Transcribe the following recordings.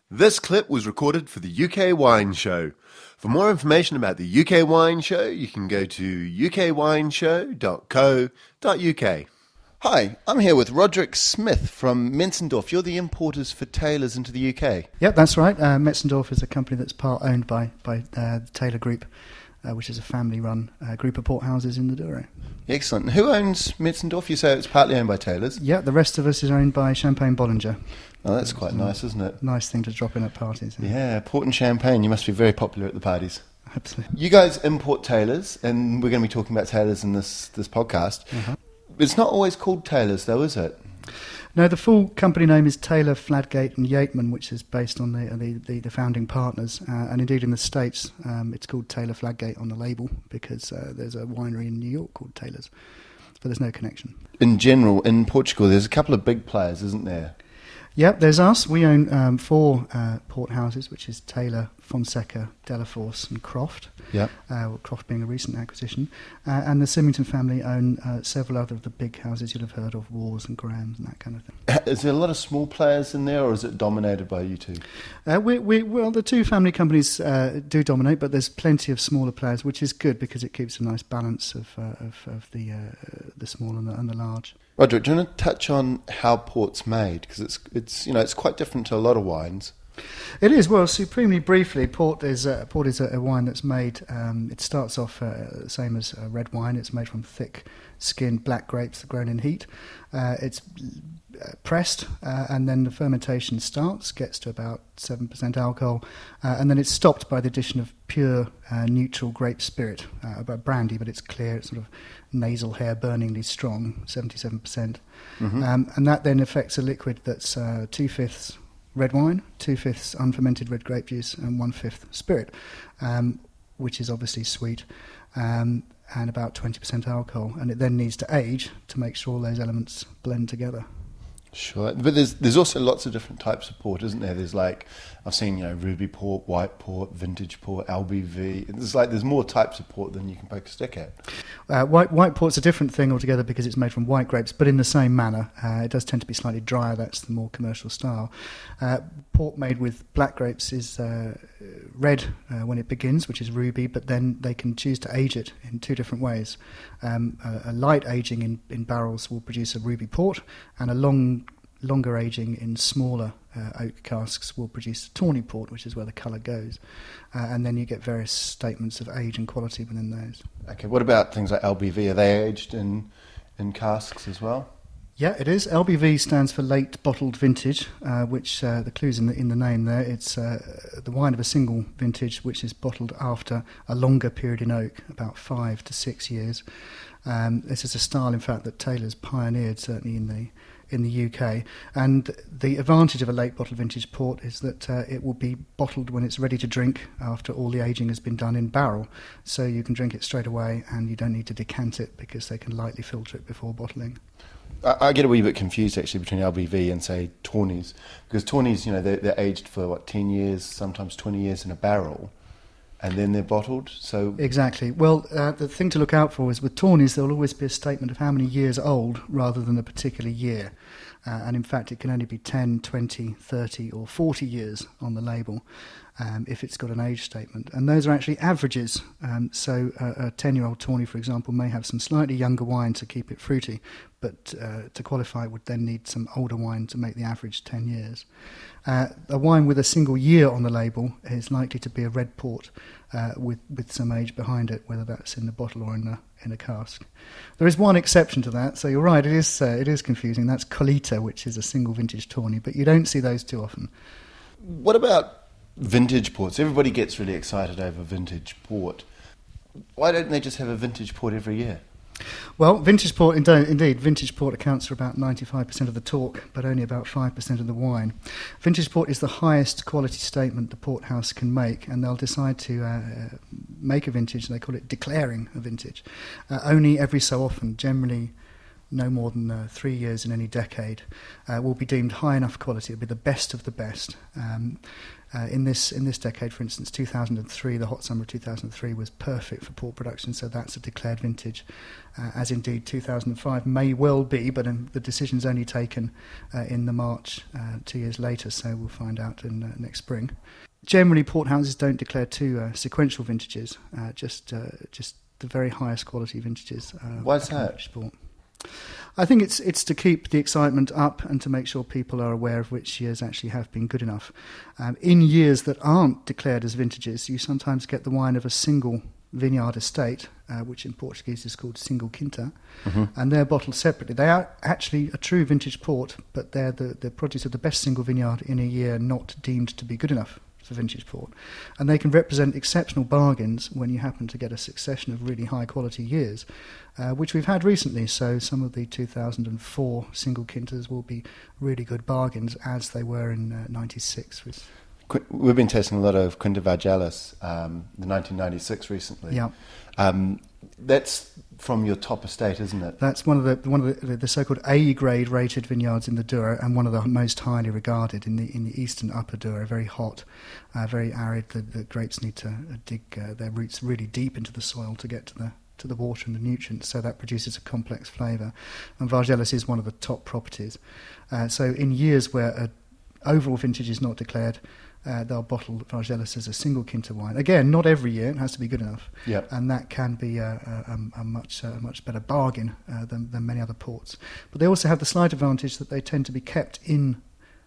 This clip was recorded for the UK Wine Show. For more information about the UK Wine Show, you can go to ukwineshow.co.uk. Hi, I'm here with Roderick Smith from Metzendorf. You're the importers for Taylors into the UK. Yep, that's right. Metzendorf is a company that's part owned by the Taylor Group, which is a family-run group of port houses in the Douro. Excellent. Who owns Metzendorf? You say it's partly owned by Taylors? Yeah, the rest of us is owned by Champagne Bollinger. Oh, that's quite nice, isn't it? Nice thing to drop in at parties. Yeah, port and champagne. You must be very popular at the parties. Absolutely. You guys import Taylors, and we're going to be talking about Taylors in this podcast. Uh-huh. It's not always called Taylors, though, is it? No, the full company name is Taylor, Fladgate and Yateman, which is based on the founding partners. And indeed in the States, it's called Taylor Fladgate on the label because there's a winery in New York called Taylor's. But there's no connection. In general, in Portugal, there's a couple of big players, isn't there? Yep, there's us. We own four port houses, which is Taylor, Fonseca, Delaforce and Croft. Yep. Croft being a recent acquisition. And the Symington family own several other of the big houses you'll have heard of, Wars and Grahams and that kind of thing. Is there a lot of small players in there, or is it dominated by you two? Well, the two family companies do dominate, but there's plenty of smaller players, which is good because it keeps a nice balance of the small and the large. Roderick, do you want to touch on how port's made? Because it's quite different to a lot of wines. It is. Well, supremely briefly, port is a wine that's made. It starts off same as red wine. It's made from thick-skinned black grapes that are grown in heat. It's pressed, and then the fermentation starts, gets to about 7% alcohol, and then it's stopped by the addition of pure neutral grape spirit, about brandy, but it's clear. It's sort of nasal hair, burningly strong, 77%, Mm-hmm. and that then affects a liquid that's 2/5 red wine, 2/5 unfermented red grape juice, and 1/5 spirit, which is obviously sweet, and about 20% alcohol. And it then needs to age to make sure all those elements blend together. Sure, but there's also lots of different types of port, isn't there? There's I've seen ruby port, white port, vintage port, LBV. There's more types of port than you can poke a stick at. White port's a different thing altogether because it's made from white grapes, but in the same manner. It does tend to be slightly drier. That's the more commercial style. Port made with black grapes is red when it begins, which is ruby, but then they can choose to age it in two different ways. A light aging in barrels will produce a ruby port, and a longer aging in smaller oak casks will produce a tawny port, which is where the colour goes. And then you get various statements of age and quality within those. Okay, what about things like LBV? Are they aged in casks as well? Yeah, it is. LBV stands for late bottled vintage, which the clue's in the name there. It's the wine of a single vintage, which is bottled after a longer period in oak, about 5 to 6 years. This is a style, in fact, that Taylor's pioneered, certainly in the UK. And the advantage of a late bottled vintage port is that it will be bottled when it's ready to drink after all the aging has been done in barrel. So you can drink it straight away and you don't need to decant it because they can lightly filter it before bottling. I get a wee bit confused actually between LBV and say Tawnies, because Tawnies, they're aged for 10 years, sometimes 20 years in a barrel, and then they're bottled. So exactly. Well, the thing to look out for is with Tawnies, there will always be a statement of how many years old rather than a particular year. And in fact, it can only be 10, 20, 30 or 40 years on the label if it's got an age statement. And those are actually averages. So a 10-year-old Tawny, for example, may have some slightly younger wine to keep it fruity, but to qualify would then need some older wine to make the average 10 years. A wine with a single year on the label is likely to be a red port with some age behind it, whether that's in the bottle or in a cask. There is one exception to that, so you're right, it is confusing. That's Colita, which is a single vintage Tawny, but you don't see those too often. What about vintage ports? Everybody gets really excited over vintage port. Why don't they just have a vintage port every year? Well, vintage port, indeed, vintage port accounts for about 95% of the talk, but only about 5% of the wine. Vintage port is the highest quality statement the port house can make, and they'll decide to make a vintage, they call it declaring a vintage, only every so often, generally no more than 3 years in any decade, will be deemed high enough quality. It'll be the best of the best. In this decade, for instance, 2003, the hot summer of 2003 was perfect for port production, so that's a declared vintage, as indeed 2005 may well be, but the decision's only taken in the March 2 years later, so we'll find out in next spring. Generally, port houses don't declare two sequential vintages, just the very highest quality vintages. Why is that? Sport. I think it's to keep the excitement up and to make sure people are aware of which years actually have been good enough. In years that aren't declared as vintages, you sometimes get the wine of a single vineyard estate, which in Portuguese is called single quinta, and they're bottled separately. They are actually a true vintage port, but they're the produce of the best single vineyard in a year not deemed to be good enough for vintage port. And they can represent exceptional bargains when you happen to get a succession of really high quality years, which we've had recently. So some of the 2004 single quintas will be really good bargains, as they were in 96. We've been tasting a lot of Quinta Vargelis, the 1996 recently. Yeah. That's from your top estate, isn't it? That's one of the so-called A grade rated vineyards in the Douro, and one of the most highly regarded in the eastern upper Douro. Very hot, very arid. The grapes need to dig their roots really deep into the soil to get to the water and the nutrients, so that produces a complex flavour. And Vargelis is one of the top properties. So in years where an overall vintage is not declared, they'll bottle Vargelis as a single quinta wine. Again, not every year; it has to be good enough. Yep. And that can be a much better bargain than many other ports. But they also have the slight advantage that they tend to be kept in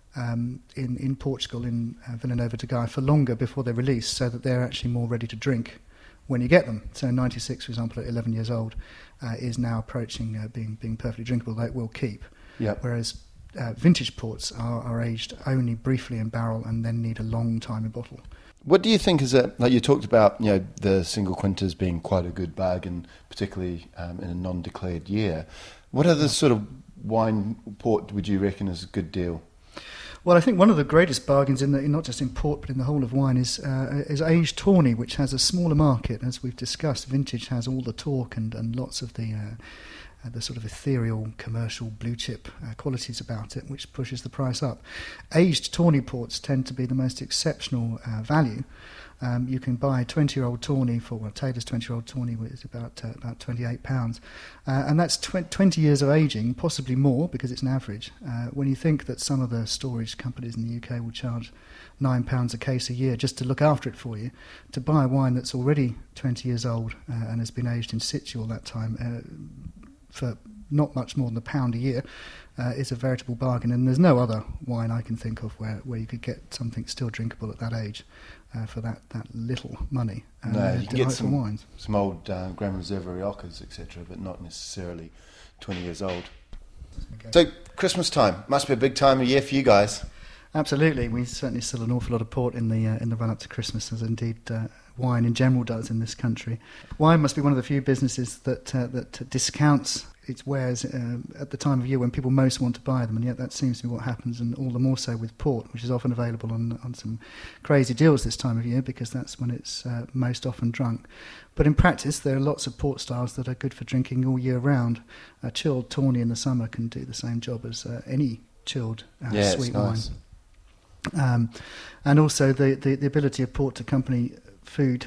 Portugal, in Vila Nova de Gaia, for longer before they're released, so that they're actually more ready to drink when you get them. So 96, for example, at 11 years old, is now approaching being perfectly drinkable. That will keep. Yep. Whereas vintage ports are aged only briefly in barrel and then need a long time in bottle. What do you think is like you talked about, the single quintas being quite a good bargain, particularly in a non-declared year. What other sort of wine port would you reckon is a good deal? Well, I think one of the greatest bargains in not just in port but in the whole of wine is aged tawny, which has a smaller market. As we've discussed, vintage has all the talk and lots of the sort of ethereal, commercial, blue-chip qualities about it, which pushes the price up. Aged tawny ports tend to be the most exceptional value. You can buy 20-year-old tawny Taylor's 20-year-old tawny is about £28, and that's 20 years of aging, possibly more because it's an average. When you think that some of the storage companies in the UK will charge £9 a case a year just to look after it for you, to buy a wine that's already 20 years old and has been aged in situ all that time, for not much more than £1 a year, is a veritable bargain. And there's no other wine I can think of where you could get something still drinkable at that age for that little money. No, you can get some wines. Some old Grand Reserve Riocas, etc., but not necessarily 20 years old. Okay. So Christmas time must be a big time of year for you guys. Absolutely, we certainly sell an awful lot of port in the run up to Christmas, as indeed wine in general does in this country. Wine must be one of the few businesses that discounts its wares at the time of year when people most want to buy them, and yet that seems to be what happens, and all the more so with port, which is often available on some crazy deals this time of year because that's when it's most often drunk. But in practice, there are lots of port styles that are good for drinking all year round. A chilled tawny in the summer can do the same job as any chilled sweet nice wine. And also the ability of port to accompany food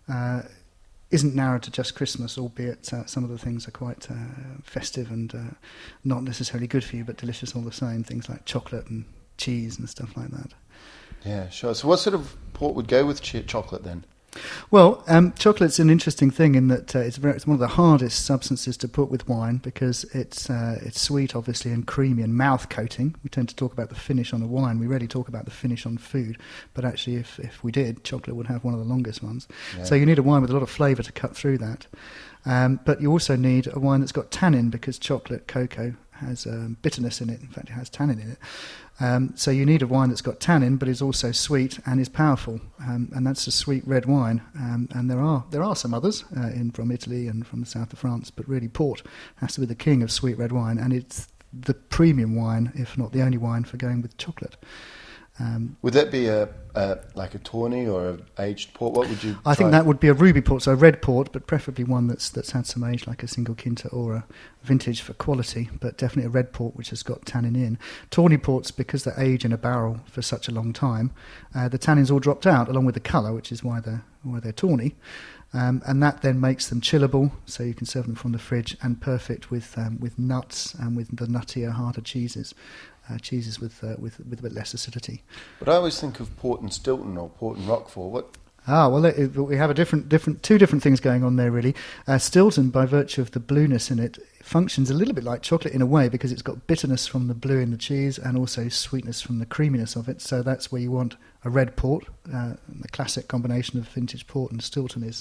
isn't narrowed to just Christmas, albeit some of the things are quite festive and not necessarily good for you, but delicious all the same. Things like chocolate and cheese and stuff like that. Yeah, sure. So what sort of port would go with chocolate then? Well, chocolate's an interesting thing in that it's one of the hardest substances to put with wine because it's sweet, obviously, and creamy and mouth-coating. We tend to talk about the finish on a wine. We rarely talk about the finish on food, but actually, if we did, chocolate would have one of the longest ones. Yeah. So you need a wine with a lot of flavour to cut through that. But you also need a wine that's got tannin because cocoa has bitterness in it. In fact, it has tannin in it. So you need a wine that's got tannin, but is also sweet and is powerful, and that's a sweet red wine. And there are some others from Italy and from the south of France, but really port has to be the king of sweet red wine, and it's the premium wine, if not the only wine, for going with chocolate. Would that be like a tawny or an aged port? What would you? I think that would be a ruby port, so a red port, but preferably one that's had some age, like a single quinta or a vintage for quality, but definitely a red port which has got tannin in. Tawny ports, because they age in a barrel for such a long time, the tannin's all dropped out along with the colour, which is why they're tawny. And that then makes them chillable, so you can serve them from the fridge, and perfect with nuts and with the nuttier, harder cheeses. Cheeses with a bit less acidity. But I always think of port and Stilton or port and Roquefort. What? We have two different things going on there, really. Stilton, by virtue of the blueness in it, functions a little bit like chocolate in a way, because it's got bitterness from the blue in the cheese and also sweetness from the creaminess of it. So that's where you want a red port. The classic combination of vintage port and Stilton is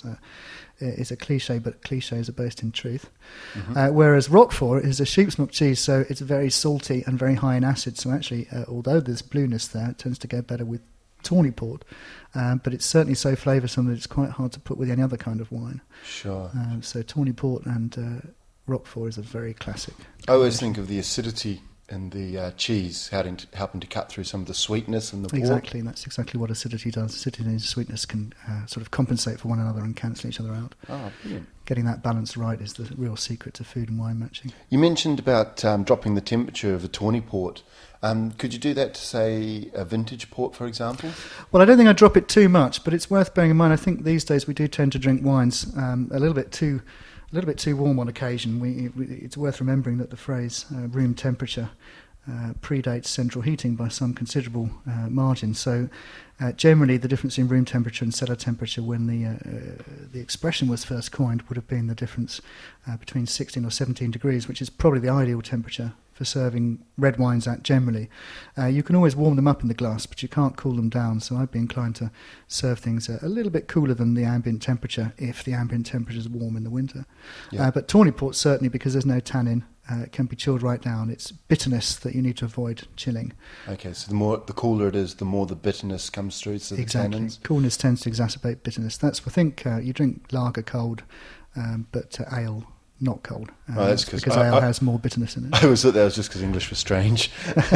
a cliche, but cliches are based in truth. Mm-hmm. Whereas Roquefort is a sheep's milk cheese, so it's very salty and very high in acid. So actually, although there's blueness there, it tends to go better with tawny port, but it's certainly so flavoursome that it's quite hard to put with any other kind of wine. Sure. So tawny port and Roquefort is a very classic. I always think of the acidity in the cheese helping to cut through some of the sweetness in the port. Exactly, that's exactly what acidity does. Acidity and sweetness can sort of compensate for one another and cancel each other out. Oh, brilliant. Getting that balance right is the real secret to food and wine matching. You mentioned about dropping the temperature of a tawny port. Could you do that to, say, a vintage port, for example? Well, I don't think I'd drop it too much, but it's worth bearing in mind. I think these days we do tend to drink wines a little bit too warm on occasion. It's worth remembering that the phrase room temperature predates central heating by some considerable margin. So generally the difference in room temperature and cellar temperature when the expression was first coined would have been the difference between 16 or 17 degrees, which is probably the ideal temperature for serving red wines at generally. You can always warm them up in the glass, but you can't cool them down, so I'd be inclined to serve things a little bit cooler than the ambient temperature if the ambient temperature is warm in the winter. Yeah. But tawny port, certainly, because there's no tannin, it can be chilled right down. It's bitterness that you need to avoid chilling. Okay, so the cooler it is, the more the bitterness comes through. So exactly. The tannins. Coolness tends to exacerbate bitterness. I think you drink lager cold, but ale not cold. That's because ale has more bitterness in it. I always thought that was just because English was strange.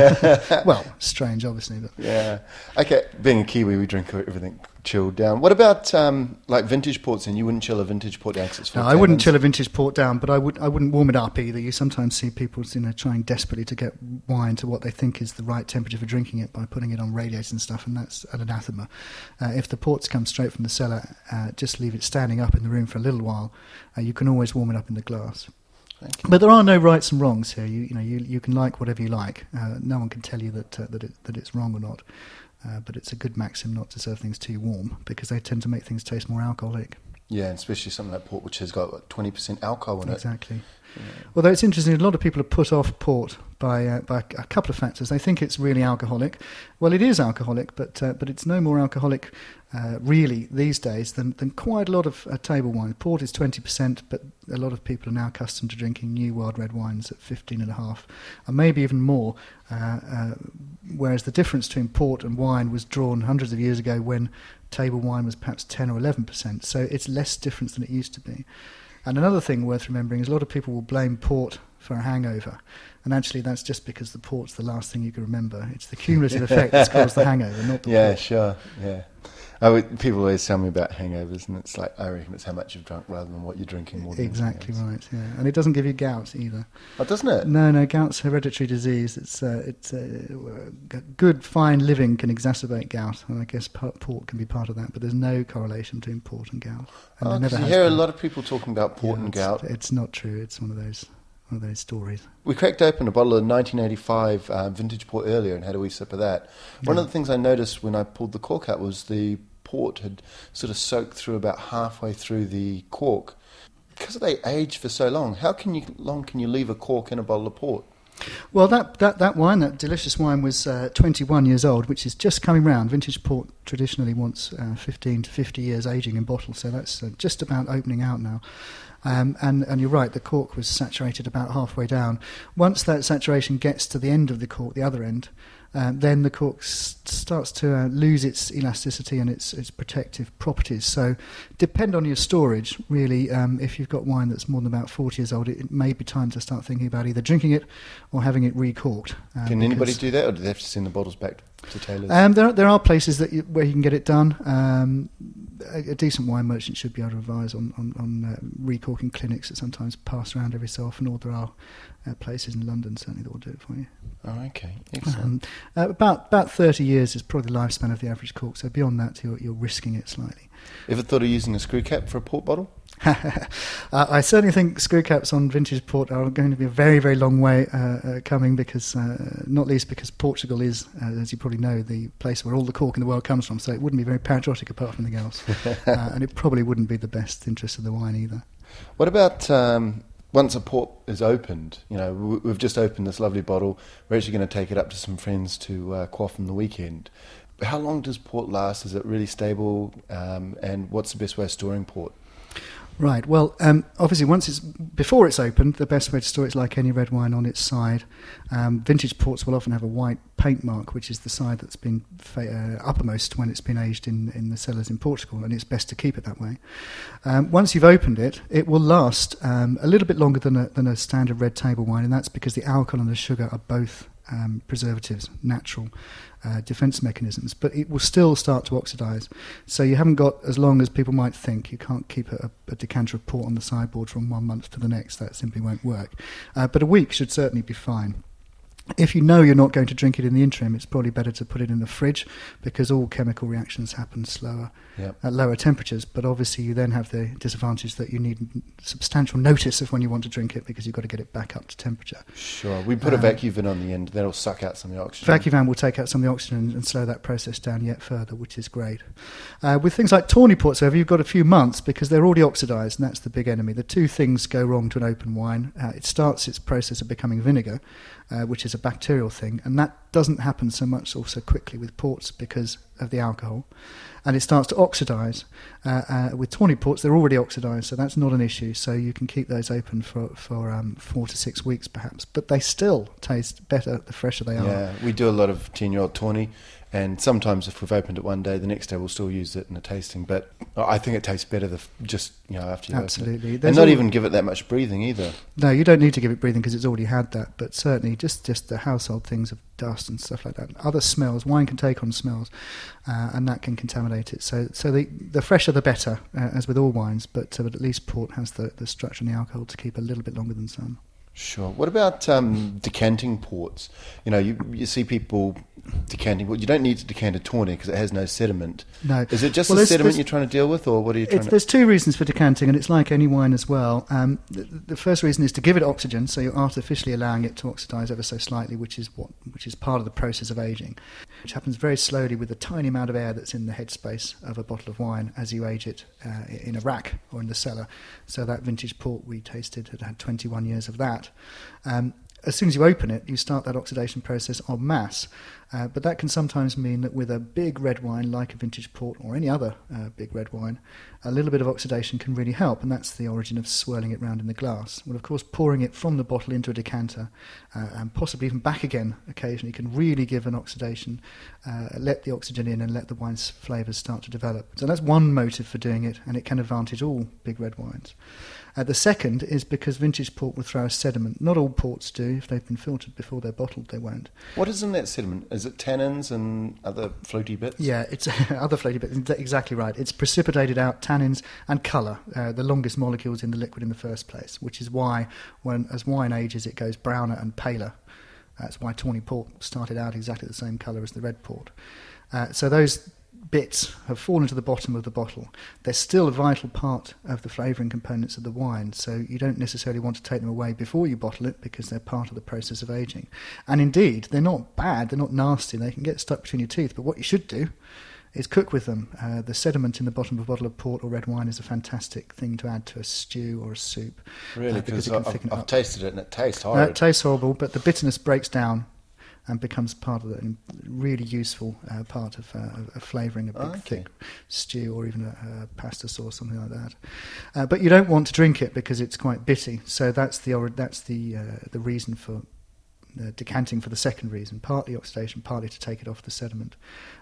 Well, strange, obviously. But. Yeah. Okay, being a Kiwi, we drink everything chilled down. What about like vintage ports? And you wouldn't chill a vintage port down? No, I wouldn't chill a vintage port down, but I wouldn't warm it up either. You sometimes see people trying desperately to get wine to what they think is the right temperature for drinking it by putting it on radiators and stuff, and that's an anathema. If the ports come straight from the cellar, just leave it standing up in the room for a little while. You can always warm it up in the glass. But there are no rights and wrongs here. You can like whatever you like. No one can tell you that it's wrong or not. But it's a good maxim not to serve things too warm, because they tend to make things taste more alcoholic. Yeah, and especially something like port, which has got 20% alcohol in it. Exactly. Yeah. Although it's interesting, a lot of people are put off port by a couple of factors. They think it's really alcoholic. Well, it is alcoholic, but it's no more alcoholic really these days than quite a lot of table wine. Port is 20%, but a lot of people are now accustomed to drinking new wild red wines at 15.5, and maybe even more. Whereas the difference between port and wine was drawn hundreds of years ago when table wine was perhaps 10 or 11%. So it's less difference than it used to be. And another thing worth remembering is a lot of people will blame port for a hangover. And actually that's just because the port's the last thing you can remember. It's the cumulative effect that's caused the hangover, not the port. Yeah, sure, yeah. People always tell me about hangovers, and it's like, I reckon it's how much you've drunk rather than what you're drinking more than exactly right, yeah. And it doesn't give you gout either. Oh, doesn't it? No, gout's hereditary disease. It's good, fine living can exacerbate gout, and I guess port can be part of that, but there's no correlation between port and gout. And because you hear a lot of people talking about port and gout. It's not true. It's one of those stories. We cracked open a bottle of 1985 vintage port earlier and had a wee sip of that. One of the things I noticed when I pulled the cork out was the port had sort of soaked through about halfway through the cork. Because they age for so long, how long can you leave a cork in a bottle of port? Well, that wine, that delicious wine, was 21 years old, which is just coming round. Vintage port traditionally wants 15 to 50 years aging in bottles, so that's just about opening out now. And you're right, the cork was saturated about halfway down. Once that saturation gets to the end of the cork, the other end, then the cork starts to lose its elasticity and its protective properties. So depend on your storage, really. If you've got wine that's more than about 40 years old, it may be time to start thinking about either drinking it or having it recorked. Can anybody do that, or do they have to send the bottles back to tailors? There are places where you can get it done. A decent wine merchant should be able to advise on recorking clinics that sometimes pass around every so often, or there are places in London certainly that will do it for you. Oh, okay, excellent. About 30 years is probably the lifespan of the average cork, so beyond that you're risking it slightly. Ever thought of using a screw cap for a port bottle? I certainly think screw caps on vintage port are going to be a very, very long way coming, because not least because Portugal is, as you probably know, the place where all the cork in the world comes from, so it wouldn't be very patriotic apart from anything else. And it probably wouldn't be the best interest of the wine either. What about once a port is opened? You know, we've just opened this lovely bottle. We're actually going to take it up to some friends to quaff on the weekend. How long does port last? Is it really stable? And what's the best way of storing port? Right. Well, obviously, before it's opened, the best way to store it is like any red wine on its side. Vintage ports will often have a white paint mark, which is the side that's been uppermost when it's been aged in the cellars in Portugal, and it's best to keep it that way. Once you've opened it, it will last a little bit longer than a standard red table wine, and that's because the alcohol and the sugar are both preservatives, natural defense mechanisms, but it will still start to oxidize. So you haven't got as long as people might think. You can't keep a decanter of port on the sideboard from 1 month to the next. That simply won't work. But a week should certainly be fine. If you know you're not going to drink it in the interim, it's probably better to put it in the fridge, because all chemical reactions happen slower at lower temperatures. But obviously you then have the disadvantage that you need substantial notice of when you want to drink it, because you've got to get it back up to temperature. Sure. We put a vacuum on the end. That'll suck out some of the oxygen. Vacuum will take out some of the oxygen and slow that process down yet further, which is great. With things like tawny ports, however, you've got a few months, because they're already oxidised, and that's the big enemy. The two things go wrong to an open wine. It starts its process of becoming vinegar, which is a bacterial thing, and that doesn't happen so much or so quickly with ports because of the alcohol. And it starts to oxidise. With tawny ports, they're already oxidised, so that's not an issue. So you can keep those open for 4 to 6 weeks perhaps, but they still taste better the fresher they are. Yeah, we do a lot of 10-year-old tawny, and sometimes if we've opened it one day, the next day we'll still use it in a tasting. But I think it tastes better just after you Absolutely. open it. And not even give it that much breathing either. No, you don't need to give it breathing because it's already had that. But certainly just the household things of dust and stuff like that. Other smells, wine can take on smells, and that can contaminate it. So the fresher the better, as with all wines. But at least port has the structure and the alcohol to keep a little bit longer than some. Sure. What about decanting ports? You see people decanting. Well, you don't need to decant a tawny because it has no sediment. No. Is it just the sediment you're trying to deal with, or what are you trying to... There's two reasons for decanting, and it's like any wine as well. The first reason is to give it oxygen, so you're artificially allowing it to oxidise ever so slightly, which is part of the process of aging, which happens very slowly with a tiny amount of air that's in the headspace of a bottle of wine as you age it in a rack or in the cellar. So that vintage port we tasted had 21 years of that. As soon as you open it, you start that oxidation process en masse. But that can sometimes mean that with a big red wine like a vintage port or any other big red wine, a little bit of oxidation can really help, and that's the origin of swirling it round in the glass. Well, of course, pouring it from the bottle into a decanter and possibly even back again occasionally can really give an oxidation, let the oxygen in and let the wine's flavours start to develop. So that's one motive for doing it, and it can advantage all big red wines. The second is because vintage port will throw a sediment. Not all ports do. If they've been filtered before they're bottled, they won't. What is in that sediment? Is it tannins and other floaty bits? Yeah, it's other floaty bits. Exactly right. It's precipitated out tannins and colour, the longest molecules in the liquid in the first place, which is why, as wine ages, it goes browner and paler. That's why tawny port started out exactly the same colour as the red port. So those bits have fallen to the bottom of the bottle. They're still a vital part of the flavouring components of the wine, so you don't necessarily want to take them away before you bottle it because they're part of the process of ageing. And indeed, they're not bad, they're not nasty, they can get stuck between your teeth, but what you should do is cook with them. The sediment in the bottom of a bottle of port or red wine is a fantastic thing to add to a stew or a soup. Really? Because I've tasted it and it tastes horrible. It tastes horrible, but the bitterness breaks down and becomes part of the really useful part of flavouring a big thick stew or even a pasta sauce, something like that. But you don't want to drink it because it's quite bitty. So that's the reason for decanting for the second reason, partly oxidation, partly to take it off the sediment.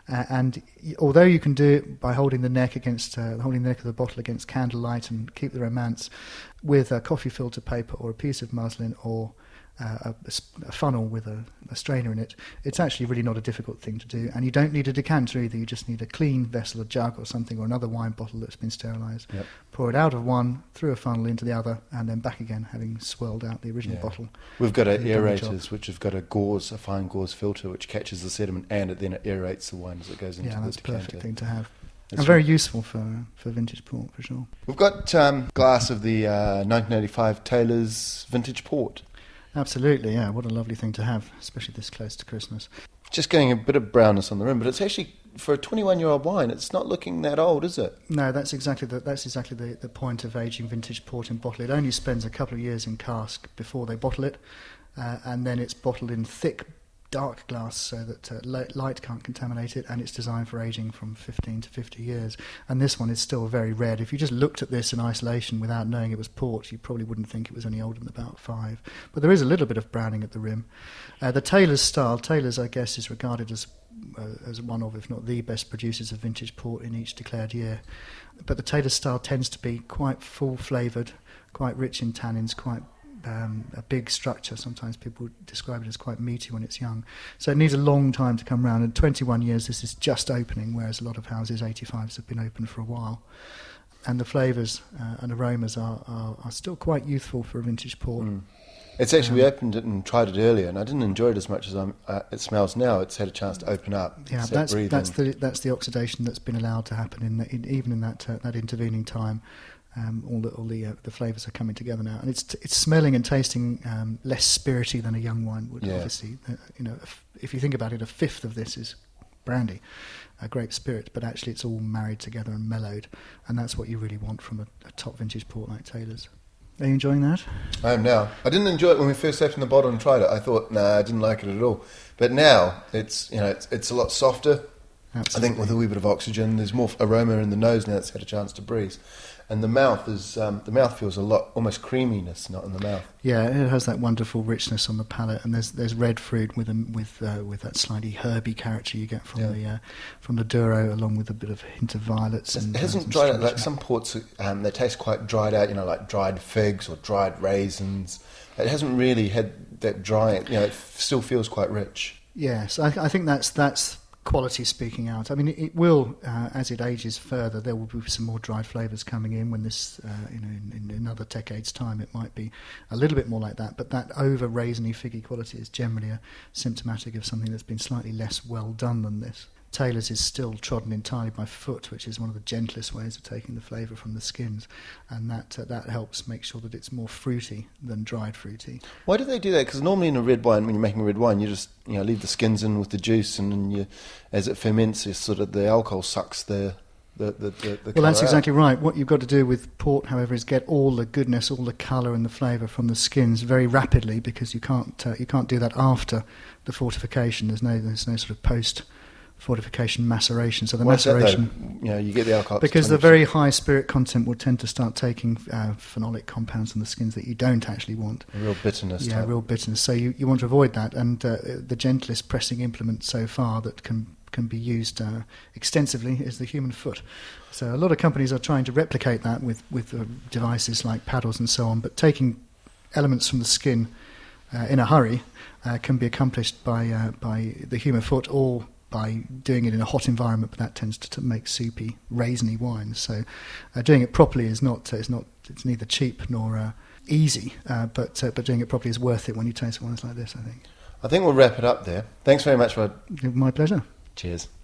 Although you can do it by holding the neck of the bottle against candlelight and keep the romance with a coffee filter paper or a piece of muslin or a funnel with a strainer in it, it's actually really not a difficult thing to do. And you don't need a decanter either. You just need a clean vessel, a jug or something, or another wine bottle that's been sterilised. Yep. Pour it out of one, through a funnel into the other, and then back again, having swirled out the original bottle. We've got aerators, which have got a fine gauze filter, which catches the sediment, and then it aerates the wine as it goes into the decanter. Yeah, that's a perfect thing to have. That's and very useful for vintage port, for sure. We've got glass of the 1985 Taylor's Vintage Port. Absolutely, yeah. What a lovely thing to have, especially this close to Christmas. Just getting a bit of brownness on the rim, but it's actually, for a 21-year-old wine, it's not looking that old, is it? No, that's exactly the point of aging vintage port in bottle. It only spends a couple of years in cask before they bottle it, and then it's bottled in thick, dark glass so that light can't contaminate it, and it's designed for aging from 15 to 50 years. And this one is still very red. If you just looked at this in isolation without knowing it was port, you probably wouldn't think it was any older than about 5. But there is a little bit of browning at the rim. The Taylor's style, Taylor's, I guess, is regarded as one of, if not the best producers of vintage port in each declared year. But the Taylor's style tends to be quite full-flavoured, quite rich in tannins, quite a big structure. Sometimes people describe it as quite meaty when it's young. So it needs a long time to come round. In 21 years, this is just opening, whereas a lot of houses, 85s, have been open for a while. And the flavours and aromas are still quite youthful for a vintage port. It's actually, we opened it and tried it earlier, and I didn't enjoy it as much as it smells now. It's had a chance to open up. Yeah, that's the oxidation that's been allowed to happen even in that intervening time. All the flavours are coming together now, and it's smelling and tasting less spirity than a young wine would. Yeah. Obviously, if you think about it, a fifth of this is brandy, a grape spirit, but actually it's all married together and mellowed, and that's what you really want from a top vintage port like Taylor's. Are you enjoying that? I am now. I didn't enjoy it when we first opened the bottle and tried it. I thought, I didn't like it at all. But now it's a lot softer. Absolutely. I think with a wee bit of oxygen, there's more aroma in the nose now. It's had a chance to breathe. And the mouth feels a lot, almost creaminess, not in the mouth. Yeah, it has that wonderful richness on the palate, and there's red fruit with that slightly herby character you get from the Douro, along with a bit of hint of violets. It hasn't dried out like some ports. They taste quite dried out, like dried figs or dried raisins. It hasn't really had that dry. It still feels quite rich. Yes, I think that's quality speaking out. I mean, it will, as it ages further, there will be some more dried flavours coming in. When this, in another decades' time, it might be a little bit more like that. But that over raisiny, figgy quality is generally symptomatic of something that's been slightly less well done than this. Taylor's is still trodden entirely by foot, which is one of the gentlest ways of taking the flavour from the skins, and that helps make sure that it's more fruity than dried fruity. Why do they do that? Because normally in a red wine, when you're making a red wine, you just leave the skins in with the juice, and then as it ferments, the alcohol sucks the well, that's exactly right. What you've got to do with port, however, is get all the goodness, all the colour and the flavour from the skins very rapidly, because you can't do that after the fortification. There's no sort of post fortification maceration. So the maceration, you get the alcohol because the very high spirit content will tend to start taking phenolic compounds on the skins that you don't actually want. A real bitterness. Yeah, real bitterness. So you want to avoid that, and the gentlest pressing implement so far that can be used extensively is the human foot. So a lot of companies are trying to replicate that with devices like paddles and so on, but taking elements from the skin in a hurry can be accomplished by the human foot, or by doing it in a hot environment, but that tends to make soupy, raisiny wines. So doing it properly is it's neither cheap nor easy, but doing it properly is worth it when you taste wines like this, I think. I think we'll wrap it up there. Thanks very much, Rod. My pleasure. Cheers.